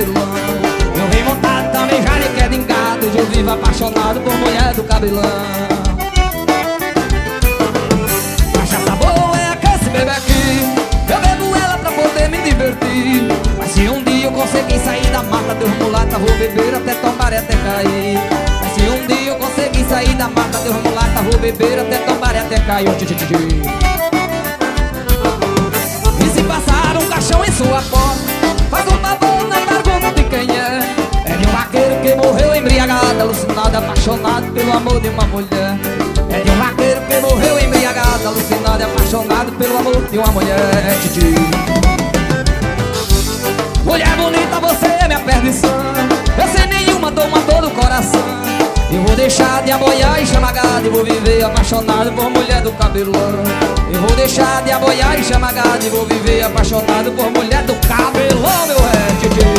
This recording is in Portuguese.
cabelão. Eu vim montado também já de queda em gato. Eu vivo apaixonado por mulher do cabelão. Cachaça boa é a que se bebe aqui. Eu bebo ela pra poder me divertir. Mas se um dia eu conseguir sair da mata, Deus mulata, vou beber até tomar e até cair. Mas se um dia eu conseguir sair da mata, Deus mulata, vou beber até tomar e até cair. E se passar um caixão em sua porta, faz um favor na pergunta de quem é. É de um vaqueiro que morreu embriagado, alucinado, apaixonado pelo amor de uma mulher. É de um vaqueiro que morreu embriagado, alucinado e apaixonado pelo amor de uma mulher. Mulher bonita, você é minha perdição. Eu sem nenhuma dor, uma dor do coração. Eu vou deixar de aboiar e chamar gado, e vou viver apaixonado por mulher do cabelão. Eu vou deixar de aboiar e chamar gado, e vou viver apaixonado por mulher do cabelão, meu ré.